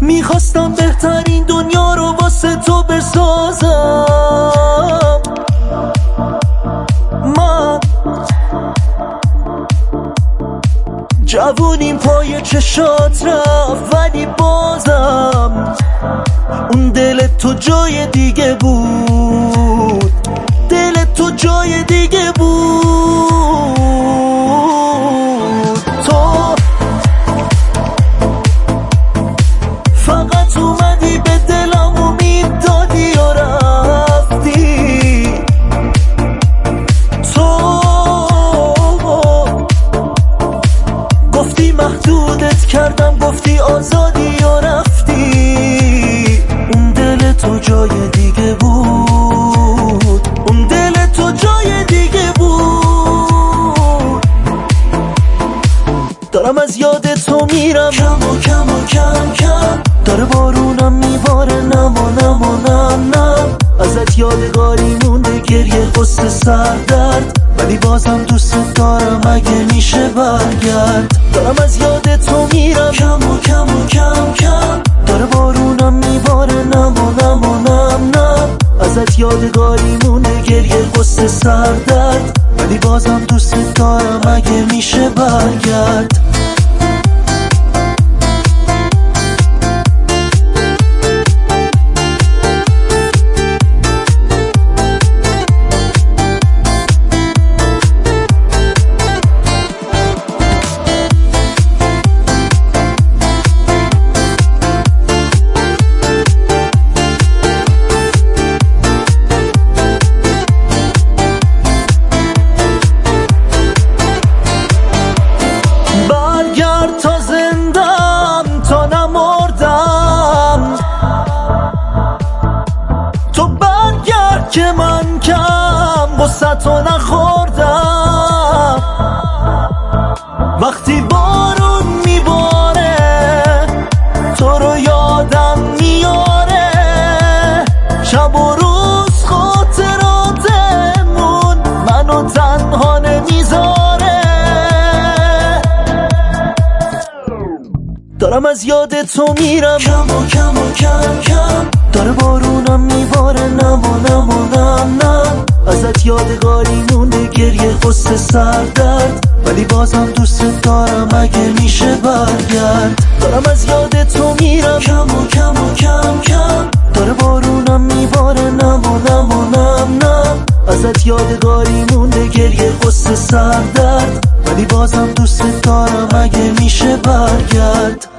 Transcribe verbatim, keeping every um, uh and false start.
میخواستم بهترین دنیا رو واسه تو بسازم. من جوونیم پای چشات رفت، ولی بازم اون دل تو جای دیگه بود، دل تو جای دیگه بود. تو فقط اومدی به دلم امید دادی و رفتی. تو گفتی محدودت کردم، گفتی آزادی و رفتی. اون دل تو جای دیگه بود، اون دل تو جای دیگه بود. دارم از یاد تو میرم کم و کم و کم کم، داره بارونم میباره نم و نم و نم نم. ازت یادگاری مونده گریه غصه سردرد، ولی بازم دوست دارم اگه میشه برگرد. دارم از یاد تو میرم کم و کم و کم کم، داره بارونم میباره نم و نم و نم نم. ازت یادگاری مونده گریه غصه سردرد، ولی بازم دوست دارم اگه میشه برگرد. تا زندم تا نمردم، تو برگرد که من کم غصه تو نخوردم. وقتی بارون میباره تو رو یادم میاره، شب و روز خاطراتمون منو تنها نمیذاره. دارم از یاد تو میرم کم و کم و کم کم، داره بارونم میباره نم و نم و نم نم. ازت یادگاری مونده گریه غصه سردرد، ولی بازم دوست دارم اگه میشه برگرد. دارم از یاد تو میرم کم و کم و کم کم، داره بارونم میباره نم و نم و نم نم. ازت یادگاری مونده گریه غصه سردرد، ولی بازم دوست دارم اگه میشه برگرد.